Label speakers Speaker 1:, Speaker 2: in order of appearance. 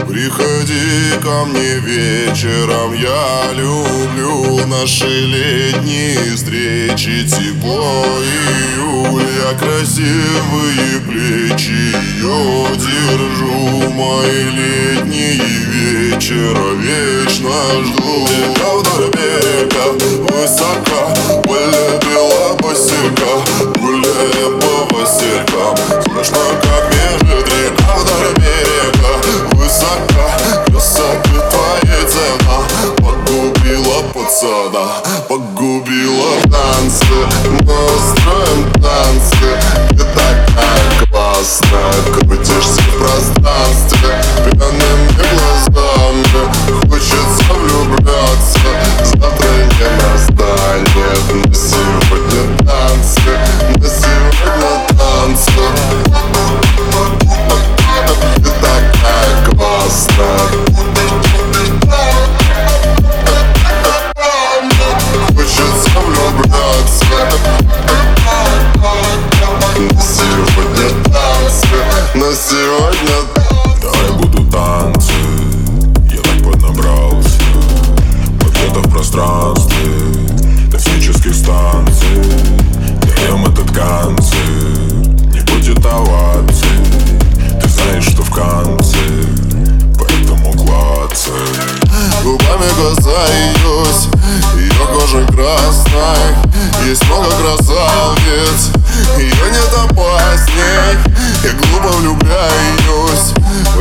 Speaker 1: Приходи ко мне вечером, я люблю наши летние встречи. Тепло июля, красивые плечи, ее держу. Мои летние вечера вечно жду. Тебя вдоль берега высоко полюбила босика, гуляя по василькам. Слышно, как бежит река вдоль берега высоко. Красоты твоей цена погубила пацана, погубила танцы. Мы устроим танцы, ты такая классная, крутишься в пространстве пьяными глазами. Хочется влюбляться, завтра не настанет. На сегодня танцы, на сегодня танцы. Ты такая классная, хочется влюбляться. На сегодня танцы, на сегодня.
Speaker 2: Давай буду танцы, я так поднабрался. Где-то в пространстве космических станций даем этот концерт, не будет оваций. Ты знаешь, что в конце, поэтому клацай.
Speaker 1: Губами касаюсь ее кожи красной. Есть много красавиц, ее нет опасней. Я глупо влюбляюсь